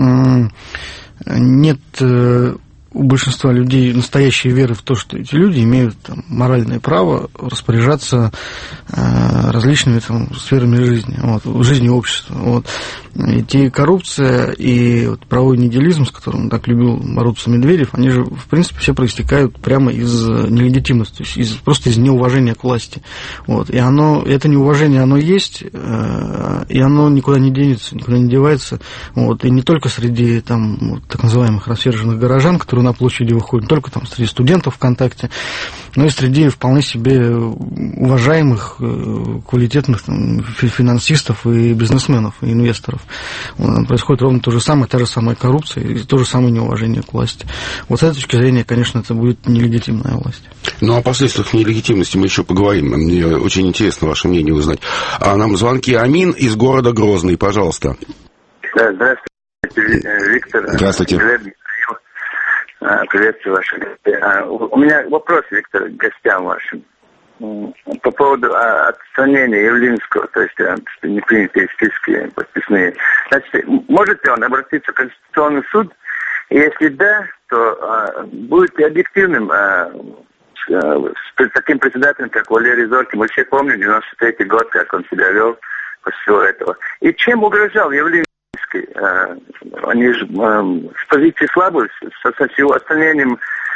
нет у большинства людей настоящей веры в то, что эти люди имеют там, моральное право распоряжаться э, различными там, сферами жизни, вот, жизни общества. Вот. И те коррупция и вот, правовой нигилизм, с которым так любил бороться Медведев, они же, в принципе, все проистекают прямо из нелегитимности, то есть из, просто из неуважения к власти. Вот. И оно, это неуважение, оно есть, э, и оно никуда не денется, никуда не девается. Вот. И не только среди там, вот, так называемых рассерженных горожан, которые на площади выходят, не только там среди студентов ВКонтакте, но и среди вполне себе уважаемых, квалитетных там, финансистов и бизнесменов, и инвесторов. Происходит ровно то же самое, та же самая коррупция и то же самое неуважение к власти. Вот с этой точки зрения, конечно, это будет нелегитимная власть. Ну, о последствиях нелегитимности мы еще поговорим. Мне очень интересно ваше мнение узнать. А нам звонки. Амин из города Грозный, пожалуйста. Здравствуйте, Виктор. Здравствуйте. Приветствую ваши гости. У меня вопрос, Виктор, к гостям вашим. По поводу отстранения Явлинского, то есть что не принятые списки подписные. Значит, может ли он обратиться в Конституционный суд? И если да, то будет ли объективным с таким председателем, как Валерий Зоркин? Мы все помним девяносто третий год, как он себя вел после всего этого. И чем угрожал Явлинский? Они же с позиции слабой, со, со всего отстранением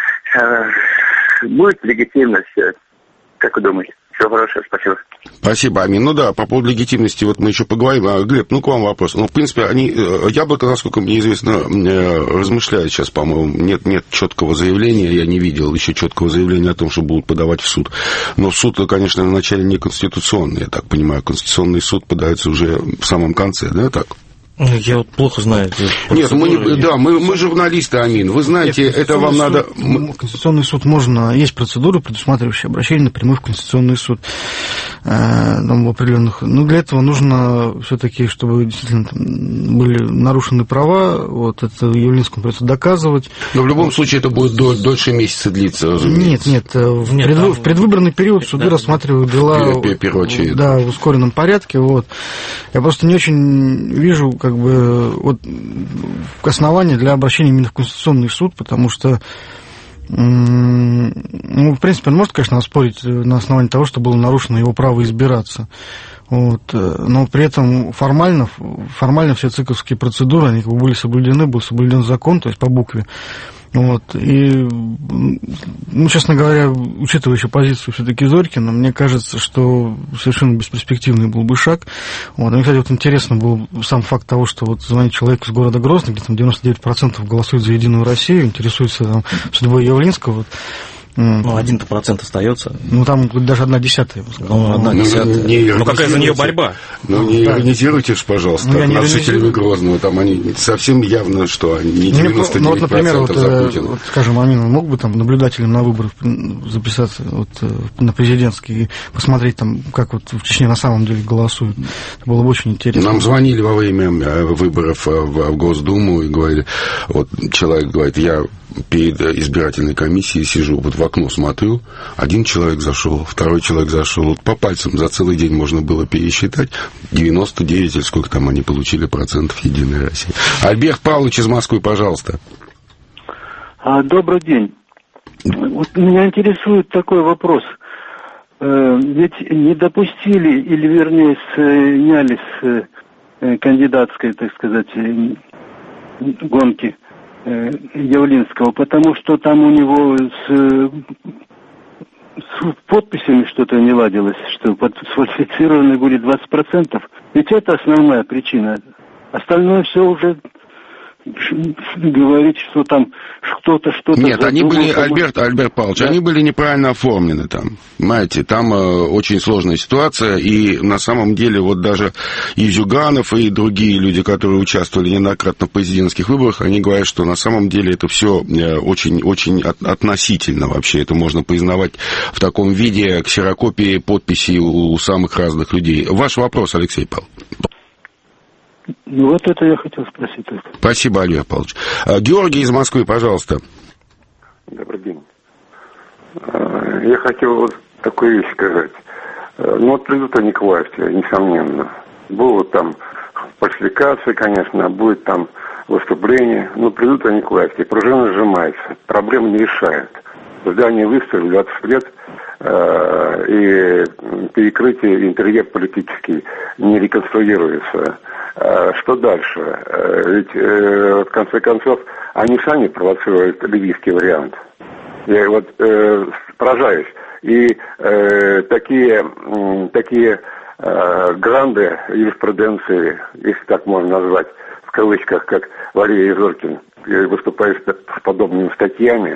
будет легитимность, как вы думаете? Всего хорошего, спасибо. Спасибо, Амин. Ну да, по поводу легитимности вот мы еще поговорим. А, Глеб, ну к вам вопрос. Ну, в принципе, они, Яблоко, насколько мне известно, размышляют сейчас, по-моему, нет, нет четкого заявления, я не видел еще четкого заявления о том, что будут подавать в суд. Но суд, конечно, вначале не конституционный, я так понимаю. Конституционный суд подается уже в самом конце, да, так? Я вот плохо знаю. Нет, мы не, да, мы, мы журналисты, Амин. Вы знаете, Нет, это вам надо... Суд, Конституционный суд можно... Есть процедура, предусматривающая обращение напрямую в Конституционный суд. Э, там, в определенных... Но для этого нужно все-таки, чтобы действительно там, были нарушены права, вот это Явлинскому придется доказывать. Но в любом случае это будет до, дольше месяца длиться, разумеется. Нет, нет. В, нет, пред, там... в предвыборный период суды да. рассматривают дела да, в ускоренном порядке. Вот. Я просто не очень вижу как бы вот основание для обращения именно в Конституционный суд, потому что, ну, в принципе, он может, конечно, оспорить на основании того, что было нарушено его право избираться. Вот, но при этом формально, формально все циковские процедуры, они как бы были соблюдены, был соблюден закон, то есть по букве. Вот, и, ну, честно говоря, учитывая еще позицию все-таки Зорькина, мне кажется, что совершенно бесперспективный был бы шаг. Вот. Мне, кстати, вот интересно был сам факт того, что вот звонит человек из города Грозный, где там девяносто девять процентов голосует за Единую Россию, интересуется там судьбой Явлинского. Вот. Ну, один-то процент остается. Ну, там даже одна десятая. Ну, одна десятая. Не, не ну, какая за нее борьба? Ну, не да. иронизируйте ж, пожалуйста, ну, над жителями Грозного. Там они совсем явно, что они не девяносто девять процентов ну, вот, например, за Путина. Вот, скажем, Амин мог бы там наблюдателем на выборах записаться вот, на президентские и посмотреть, там, как вот в Чечне на самом деле голосуют. Это было бы очень интересно. Нам звонили во время выборов в Госдуму и говорили, вот человек говорит, я перед избирательной комиссией сижу, вот в окно смотрю, один человек зашел, второй человек зашел, вот по пальцам за целый день можно было пересчитать, девяносто девять или сколько там они получили процентов Единой России. Альберт Павлович из Москвы, пожалуйста. Добрый день. Вот меня интересует такой вопрос. Ведь не допустили, или вернее сняли с кандидатской, так сказать, гонки Явлинского, потому что там у него с, с подписями что-то не ладилось, что сфальсифицированы были двадцать процентов. Ведь это основная причина. Остальное все уже говорить, что там кто-то что-то... Нет, задумал, они были, потому... Альберт, Альберт Павлович, да? Они были неправильно оформлены там. Понимаете, там э, очень сложная ситуация, и на самом деле вот даже и Зюганов, и другие люди, которые участвовали неоднократно в президентских выборах, они говорят, что на самом деле это все очень-очень от, относительно вообще. Это можно признавать в таком виде ксерокопии подписей у, у самых разных людей. Ваш вопрос, Алексей Павлович. Ну, вот это я хотел спросить. Спасибо, Олег Павлович. Георгий из Москвы, пожалуйста. Добрый день. Я хотел вот такую вещь сказать. Ну, вот придут они к власти, несомненно. Будут там фальсификации, конечно, будет там выступление. Но придут они к власти. Пружина сжимается. Проблем не решает. Здание выставили двадцать лет, и перекрытие, интерьер политический не реконструируется. Что дальше? Ведь, в конце концов, они сами провоцируют ливийский вариант. Я вот э, поражаюсь. И э, такие, такие э, гранды юриспруденции, если так можно назвать, в кавычках, как Валерий Зоркин, выступает с подобными статьями,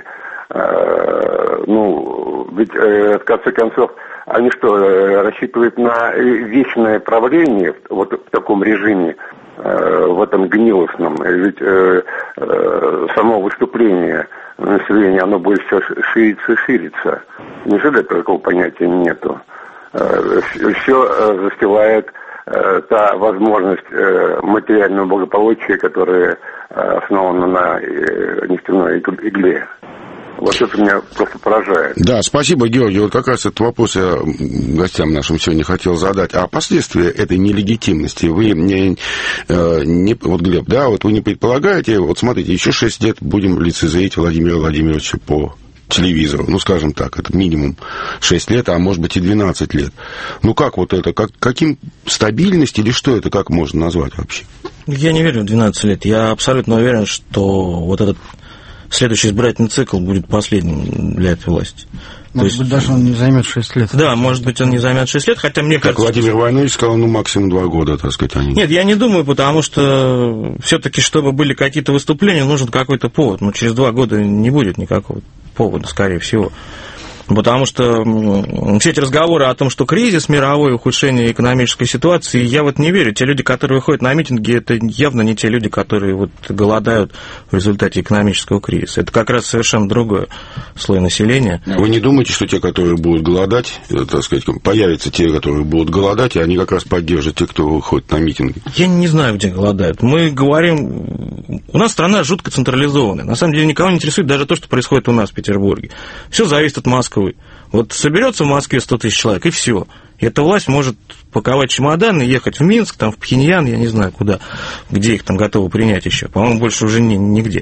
э, ну, ведь, э, в конце концов, они что, рассчитывают на вечное правление вот в таком режиме, э, в этом гнилостном? Ведь э, э, само выступление населения, оно будет все шириться и шириться. Неужели такого понятия нету? Э, все э, застилает э, та возможность э, материального благополучия, которая э, основана на э, нефтяной игле. Вот это меня просто поражает. Да, спасибо, Георгий. Вот как раз этот вопрос я гостям нашим сегодня хотел задать. А последствия этой нелегитимности вы не, не... Вот, Глеб, да, вот вы не предполагаете, вот смотрите, еще шесть лет будем лицезреть Владимира Владимировича по телевизору, ну, скажем так, это минимум шесть лет, а может быть и двенадцать лет. Ну, как вот это, как, каким стабильность или что это, как можно назвать вообще? Я не верю в двенадцать лет. Я абсолютно уверен, что вот этот следующий избирательный цикл будет последним для этой власти. Может То быть, есть, даже он не займет шесть лет. Да, может быть, он не займет шесть лет, хотя мне как кажется... Владимир Войнович сказал, ну, максимум два года, так сказать, они... Нет, я не думаю, потому что все-таки, чтобы были какие-то выступления, нужен какой-то повод. Ну, через два года не будет никакого повода, скорее всего. Потому что все эти разговоры о том, что кризис мировой, ухудшение экономической ситуации, я вот не верю. Те люди, которые выходят на митинги, это явно не те люди, которые вот голодают в результате экономического кризиса. Это как раз совершенно другой слой населения. Вы не думаете, что те, которые будут голодать, так сказать, появятся те, которые будут голодать, и они как раз поддержат те, кто выходит на митинги? Я не знаю, где голодают. Мы говорим... У нас страна жутко централизованная. На самом деле никого не интересует даже то, что происходит у нас в Петербурге. Все зависит от Москвы. Вот соберется в Москве сто тысяч человек, и все. И эта власть может паковать чемоданы, ехать в Минск, там, в Пхеньян, я не знаю куда, где их там готовы принять еще. По-моему, больше уже ни, нигде.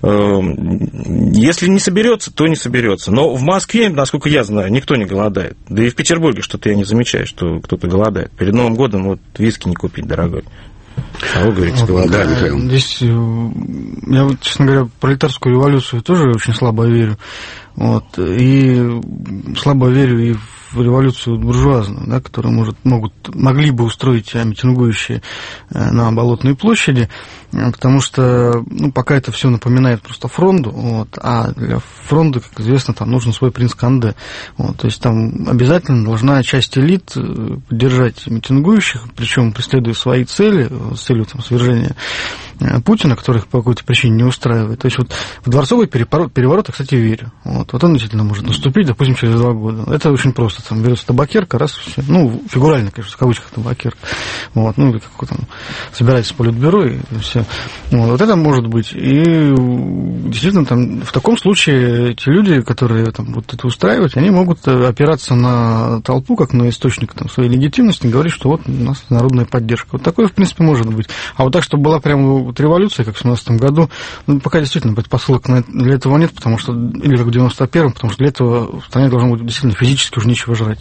Если не соберется, то не соберется. Но в Москве, насколько я знаю, никто не голодает. Да и в Петербурге что-то я не замечаю, что кто-то голодает. Перед Новым годом вот виски не купить, дорогой. А вы говорите, голодает. Да, Михаил. Здесь, я, вот, честно говоря, в пролетарскую революцию тоже очень слабо верю. Вот, и слабо верю и в революцию буржуазную, да, которую может, могут, могли бы устроить митингующие на Болотной площади. потому что, ну, пока это все напоминает просто фронту, вот, а для фронта, как известно, там нужен свой принц Канде. Вот, то есть там обязательно должна часть элит поддержать митингующих, причем преследуя свои цели, с целью там, свержения Путина, который их по какой-то причине не устраивает. То есть вот в дворцовый переворот, переворот я, кстати, верю. Вот, вот он действительно может наступить, допустим, через два года. Это очень просто. Там берется табакерка, раз, все. Ну, фигурально, конечно, в кавычках табакерка. Вот, ну, или как там, собирается политбюро, и все. Вот, вот это может быть. И действительно, там, в таком случае те люди, которые там, вот это устраивают, они могут опираться на толпу, как на источник там, своей легитимности, и говорить, что вот у нас народная поддержка. Вот такое, в принципе, может быть. А вот так, чтобы была прямо вот революция, как в семнадцатом году, ну, пока действительно предпосылок для этого нет, потому что, или как в девяносто первом, потому что для этого в стране должно быть действительно физически уже нечего жрать.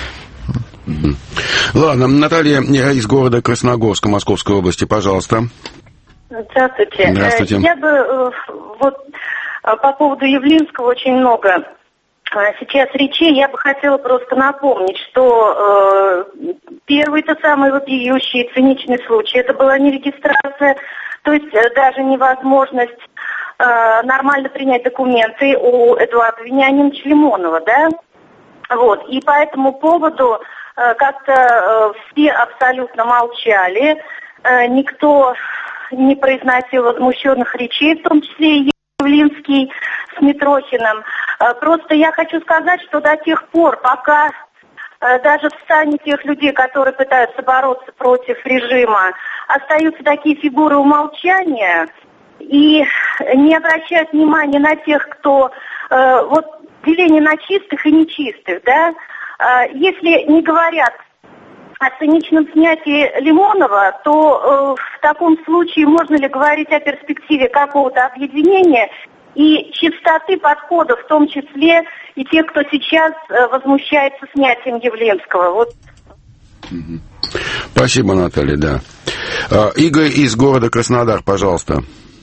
Ладно, Наталья из города Красногорска, Московской области, пожалуйста. Здравствуйте. Здравствуйте. Я бы вот по поводу Явлинского очень много сейчас речей. Я бы хотела просто напомнить, что э, первый-то самый вопиющий циничный случай, это была не регистрация, то есть даже невозможность э, нормально принять документы у Эдуарда Вениаминовича Лимонова, да? Вот, и по этому поводу э, как-то э, все абсолютно молчали, э, никто не произносил возмущенных речей, в том числе и Явлинский с Митрохиным. Э, просто я хочу сказать, что до тех пор, пока э, даже в стане тех людей, которые пытаются бороться против режима, остаются такие фигуры умолчания и не обращают внимания на тех, кто э, вот деление на чистых и нечистых, да, если не говорят о циничном снятии Лимонова, то в таком случае можно ли говорить о перспективе какого-то объединения и чистоты подходов, в том числе и тех, кто сейчас возмущается снятием Явлинского? Вот. Спасибо, Наталья, да. Игорь из города Краснодар, пожалуйста.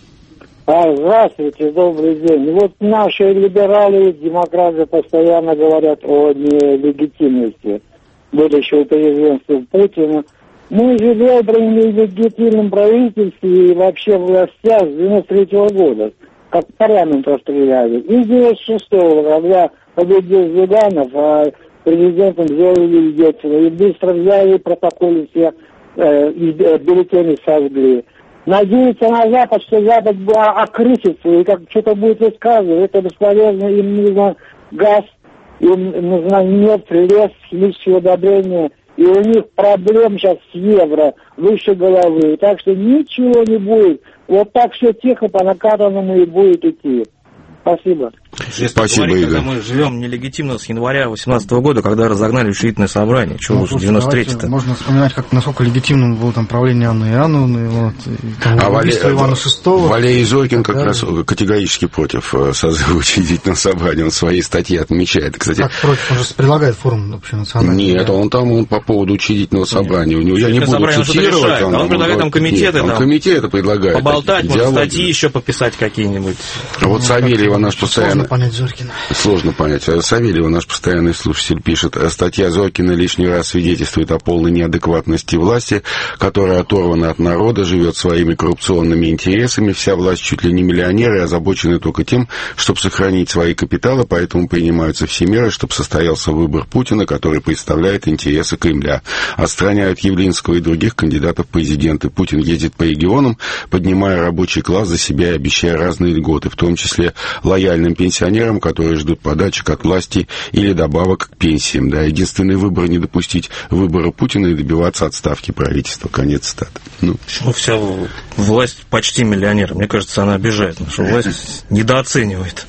А, здравствуйте, добрый день. Вот наши либералы, демократы постоянно говорят о нелегитимности будущего президентства Путина. Мы живем при нелегитимном правительстве и вообще в властях с девяносто третьего года, как парламент расстреляли. И с девяносто шестого, когда победил Зюганов, а президентом сделали Ельцина, и быстро взяли протоколы все, э, бюллетени сожгли. Надеяться на Запад, что Запад окрысится и как что-то будет высказывать, это бесполезно, им нужен газ, им нужна нефть, лес, химические удобрения, и у них проблем сейчас с евро выше головы, так что ничего не будет, вот так все тихо по накатанному и будет идти. Спасибо. Если Спасибо, говорить, Игорь. Когда мы живем нелегитимно с января восемнадцатого года, когда разогнали учредительное собрание, чего ну, уж девяносто третий-то. Можно вспоминать, как, насколько легитимным было там правление Анны Иоанновны, вот, и, там, а убийство Вале... Ивана шестого. Валерий Зорькин как да. раз категорически против созыва учредительного собрания, он в своей статье отмечает. Кстати, как против? Он же предлагает форум общенациональный. Нет, да? он там он по поводу учредительного собрания. У него, я не буду цитировать. Он, он, он предлагает там комитеты. Нет, он комитеты предлагает. Поболтать, может, статьи еще пописать какие-нибудь. Вот Савельева наш постоянно... Сложно понять Зорькина. Сложно понять. Савельева, наш постоянный слушатель, пишет, статья Зорькина лишний раз свидетельствует о полной неадекватности власти, которая оторвана от народа, живет своими коррупционными интересами, вся власть чуть ли не миллионеры, озабочены только тем, чтобы сохранить свои капиталы, поэтому принимаются все меры, чтобы состоялся выбор Путина, который представляет интересы Кремля. Отстраняют Явлинского и других кандидатов в президенты. Путин ездит по регионам, поднимая рабочий класс за себя и обещая разные льготы, в том числе лояльным пенсионерам, которые ждут подачек от власти или добавок к пенсиям. Да, единственный выбор — не допустить выбора Путина и добиваться отставки правительства. Конец цитаты. Ну. Почему вся власть почти миллионер? Мне кажется, она обижает, что власть недооценивает.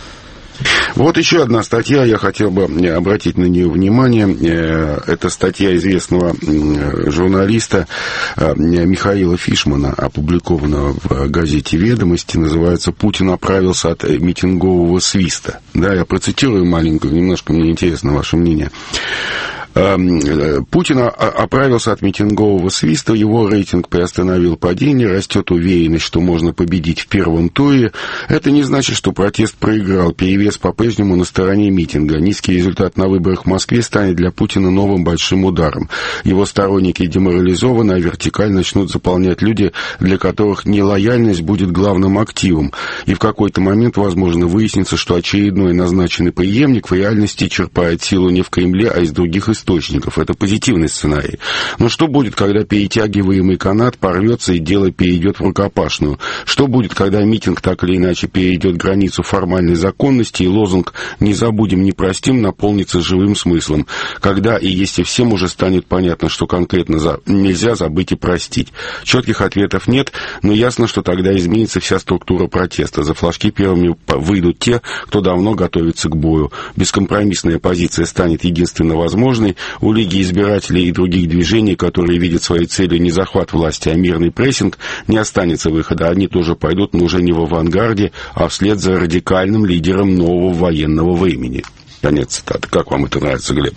Вот еще одна статья, я хотел бы обратить на нее внимание. Это статья известного журналиста Михаила Фишмана, опубликованная в газете «Ведомости», называется «Путин оправился от митингового свиста». Да, я процитирую маленькую, немножко мне интересно ваше мнение. Путин оправился от митингового свиста, его рейтинг приостановил падение, растет уверенность, что можно победить в первом туре. Это не значит, что протест проиграл, перевес по-прежнему на стороне митинга. Низкий результат на выборах в Москве станет для Путина новым большим ударом. Его сторонники деморализованы, а вертикаль начнут заполнять люди, для которых нелояльность будет главным активом. И в какой-то момент, возможно, выяснится, что очередной назначенный преемник в реальности черпает силу не в Кремле, а из других источников. Это позитивный сценарий. Но что будет, когда перетягиваемый канат порвется и дело перейдет в рукопашную? Что будет, когда митинг так или иначе перейдет границу формальной законности и лозунг «не забудем, не простим» наполнится живым смыслом? Когда и если всем уже станет понятно, что конкретно за... нельзя забыть и простить? Четких ответов нет, но ясно, что тогда изменится вся структура протеста. За флажки первыми выйдут те, кто давно готовится к бою. Бескомпромиссная позиция станет единственно возможной. У Лиги избирателей и других движений, которые видят своей целью не захват власти, а мирный прессинг, не останется выхода. Они тоже пойдут, но уже не в авангарде, а вслед за радикальным лидером нового военного времени. Конец цитаты. Как вам это нравится, Глеб?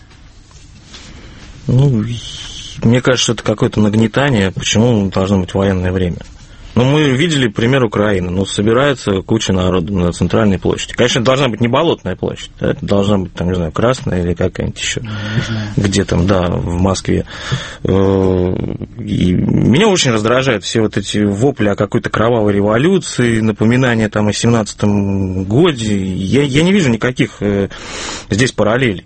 Ну, мне кажется, это какое-то нагнетание. Почему должно быть военное время? Ну, мы видели пример Украины. Ну, собирается куча народу на центральной площади. Конечно, это должна быть не Болотная площадь. Да? Это должна быть, там, не знаю, Красная или какая-нибудь еще. Где там, да, в Москве. И меня очень раздражают все вот эти вопли о какой-то кровавой революции, напоминания там о семнадцатом годе. Я, я не вижу никаких здесь параллелей.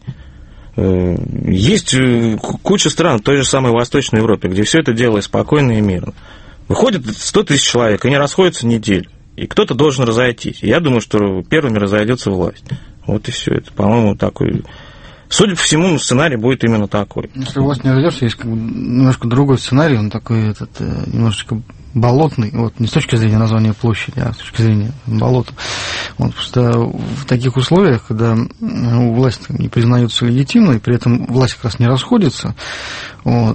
Есть куча стран в той же самой Восточной Европе, где все это делалось спокойно и мирно. Выходит сто тысяч человек, и не расходятся неделю. И кто-то должен разойтись. Я думаю, что первыми разойдется власть. Вот и все. Это, по-моему, такой... Судя по всему, сценарий будет именно такой. Если власть не разойдется, есть как бы немножко другой сценарий, он такой этот, немножечко болотный, вот, не с точки зрения названия площади, а с точки зрения болота. Вот, просто в таких условиях, когда власть не признается легитимной, при этом власть как раз не расходится, вот,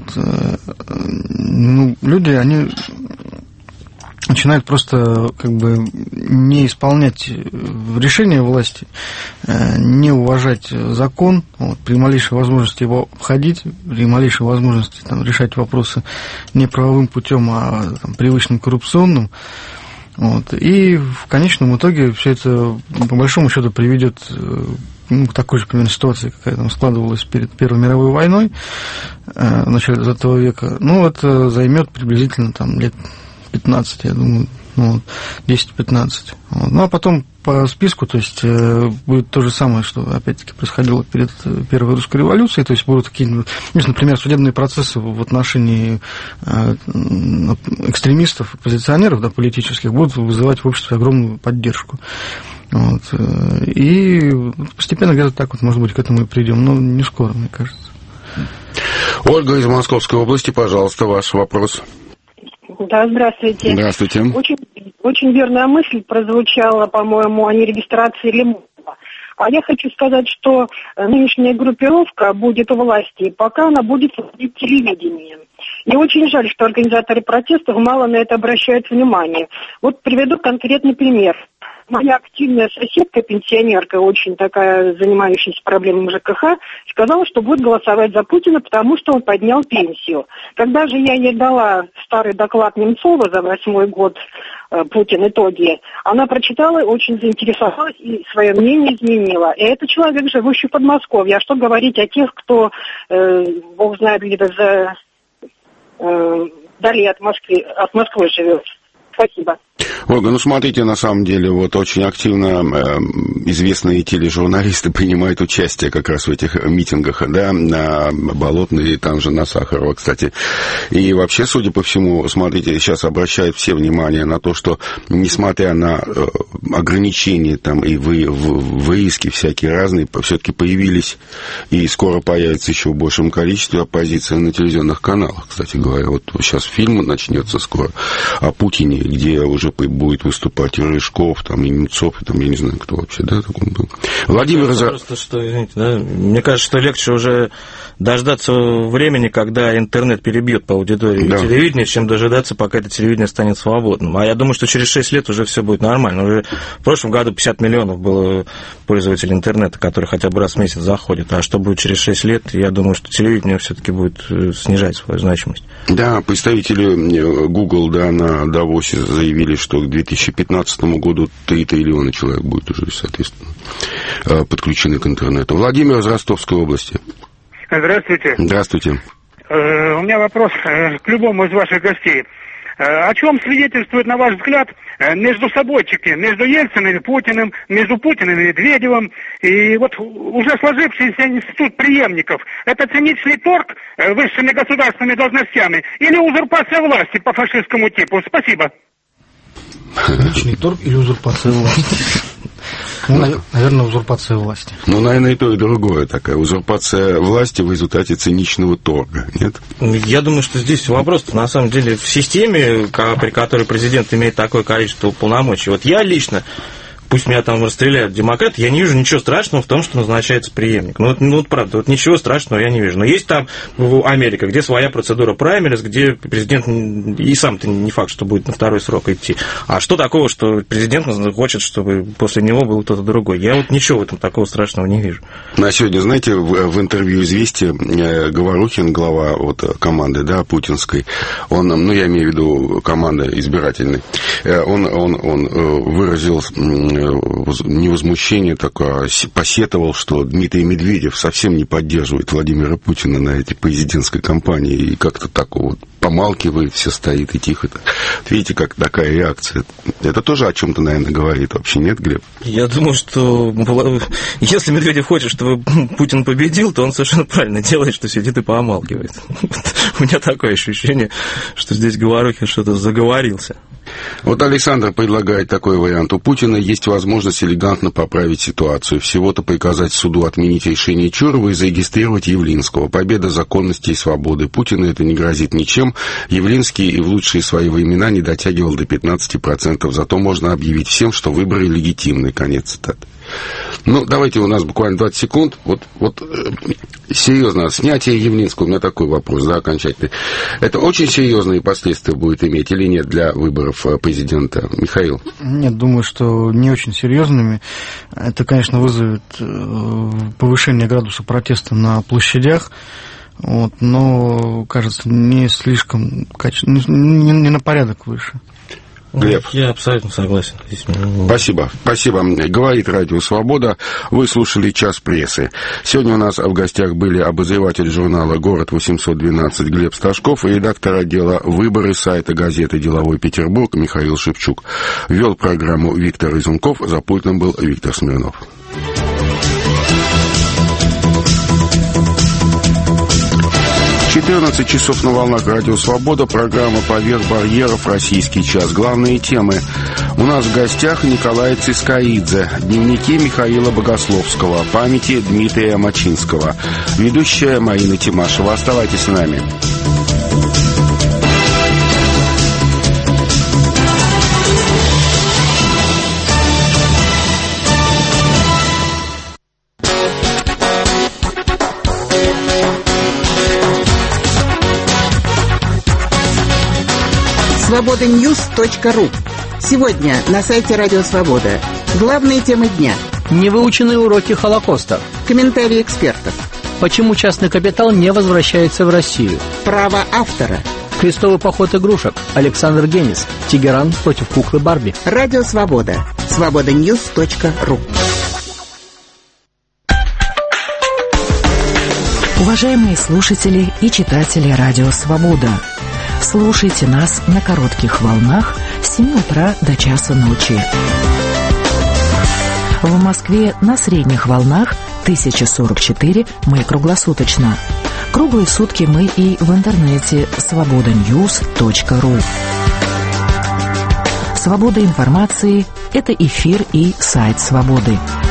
ну, люди, они начинают просто как бы не исполнять решения власти, не уважать закон, вот, при малейшей возможности его обходить, при малейшей возможности там, решать вопросы не правовым путем, а там, привычным коррупционным. Вот, и в конечном итоге все это по большому счету приведет ну, к такой же примерно ситуации, какая там складывалась перед Первой мировой войной в начале двадцатого века. Ну, это займет приблизительно там, лет пятнадцать, я думаю, ну, десять-пятнадцать. Вот. Ну, а потом по списку, то есть, будет то же самое, что, опять-таки, происходило перед Первой русской революцией, то есть, будут какие-нибудь, например, судебные процессы в отношении экстремистов, оппозиционеров, да, политических, будут вызывать в обществе огромную поддержку. Вот. И постепенно где-то так вот, может быть, к этому и придем, но не скоро, мне кажется. Ольга из Московской области, пожалуйста, ваш вопрос. Да, здравствуйте. Здравствуйте. Очень, очень верная мысль прозвучала, по-моему, о нерегистрации Лимонова. А я хочу сказать, что нынешняя группировка будет у власти, пока она будет владеть телевидением. И очень жаль, что организаторы протестов мало на это обращают внимание. Вот приведу конкретный пример. Моя активная соседка, пенсионерка, очень такая, занимающаяся проблемами ЖКХ, сказала, что будет голосовать за Путина, потому что он поднял пенсию. Когда же я ей дала старый доклад Немцова за восьмой год «Путин. Итоги», она прочитала, очень заинтересовалась и свое мнение изменила. И это человек, живущий в Подмосковье. А что говорить о тех, кто, э, бог знает, где-то за, э, вдали от Москвы, от Москвы живет. Спасибо. Ольга, ну смотрите, на самом деле, вот очень активно э, известные тележурналисты принимают участие как раз в этих митингах, да, на Болотной и там же на Сахарова, кстати. И вообще, судя по всему, смотрите, сейчас обращают все внимание на то, что, несмотря на э, ограничения там и вы, в, выиски всякие разные, все-таки появились и скоро появится еще в большем количестве оппозиции на телевизионных каналах, кстати говоря. Вот сейчас фильм начнется скоро о Путине, где уже уже будет выступать и Рыжков, там, и Немцов, и там, я не знаю, кто вообще, да, так он был. Владимир... За... Просто, что, извините, да, мне кажется, что легче уже дождаться времени, когда интернет перебьет по аудитории да. телевидения, чем дожидаться, пока это телевидение станет свободным. А я думаю, что через шесть лет уже все будет нормально. Уже в прошлом году пятьдесят миллионов было пользователей интернета, которые хотя бы раз в месяц заходят. А что будет через шесть лет, я думаю, что телевидение все-таки будет снижать свою значимость. Да, представители Google, да, на Давосе заявили, что к две тысячи пятнадцатому году три триллиона человек будет уже, соответственно, подключены к интернету. Владимир из Ростовской области. Здравствуйте. Здравствуйте. У меня вопрос к любому из ваших гостей. О чем свидетельствует, на ваш взгляд, между собойчики, между Ельциным и Путиным, между Путиным и Медведевым, и вот уже сложившийся институт преемников? Это циничный торг высшими государственными должностями или узурпация власти по фашистскому типу? Спасибо. Циничный торг или узурпация власти? Ну, наверное, узурпация власти. Ну, наверное, и то, и другое такая. Узурпация власти в результате циничного торга, нет? Я думаю, что здесь вопрос на самом деле в системе, при которой президент имеет такое количество полномочий. Вот я лично, пусть меня там расстреляют демократы, я не вижу ничего страшного в том, что назначается преемник. Ну, вот, ну, вот правда, вот ничего страшного я не вижу. Но есть там Америка, где своя процедура праймериз, где президент и сам-то не факт, что будет на второй срок идти. А что такого, что президент хочет, чтобы после него был кто-то другой? Я вот ничего в этом такого страшного не вижу. На сегодня, знаете, в, в интервью «Известия» Говорухин, глава вот, команды, да, путинской, он, ну, я имею в виду команды избирательной, он, он, он выразил не возмущение такое, посетовал, что Дмитрий Медведев совсем не поддерживает Владимира Путина на этой президентской кампании и как-то так вот помалкивает, все стоит и тихо. Видите, как такая реакция. Это тоже о чем-то, наверное, говорит вообще, нет, Глеб? Я думаю, что если Медведев хочет, чтобы Путин победил, то он совершенно правильно делает, что сидит и помалкивает. У меня такое ощущение, что здесь Говорухин что-то заговорился. Вот Александр предлагает такой вариант. У Путина есть возможность элегантно поправить ситуацию. Всего-то приказать суду отменить решение Чурова и зарегистрировать Явлинского. Победа законности и свободы. Путину это не грозит ничем. Явлинский и в лучшие свои времена не дотягивал до пятнадцати процентов. Зато можно объявить всем, что выборы легитимны. Конец цитаты. Ну, давайте, у нас буквально двадцать секунд. Вот, вот э, серьезно, снятие Явлинского, у меня такой вопрос, да, окончательный. Это очень серьезные последствия будет иметь или нет для выборов президента? Михаил? Нет, думаю, что не очень серьезными. Это, конечно, вызовет повышение градуса протеста на площадях. Вот, но, кажется, не слишком качественно, не, не на порядок выше. Глеб. Я абсолютно согласен. Спасибо. Спасибо. Говорит Радио Свобода. Вы слушали «Час прессы». Сегодня у нас в гостях были обозреватель журнала «Город восемьсот двенадцать» Глеб Сташков и редактор отдела «Выборы» сайта газеты «Деловой Петербург» Михаил Шевчук. Вел программу Виктор Изунков. За пультом был Виктор Смирнов. четырнадцать часов на волнах Радио Свобода. Программа «Поверх барьеров. Российский час». Главные темы. У нас в гостях Николай Цискоридзе. Дневники Михаила Богословского. Памяти Дмитрия Мачинского. Ведущая Марина Тимашева. Оставайтесь с нами. свобода ньюс точка ру. Сегодня на сайте Радио Свобода. Главные темы дня. Невыученные уроки Холокоста. Комментарии экспертов. Почему частный капитал не возвращается в Россию? Право автора. Крестовый поход игрушек. Александр Генис. Тегеран против куклы Барби. Радио Свобода. свобода ньюс точка ру. Уважаемые слушатели и читатели Радио Свобода, слушайте нас на коротких волнах с семи утра до часа ночи. В Москве на средних волнах тысяча сорок четыре мы круглосуточно. Круглые сутки мы и в интернете свобода ньюс точка ру. Свобода информации – это эфир и сайт Свободы.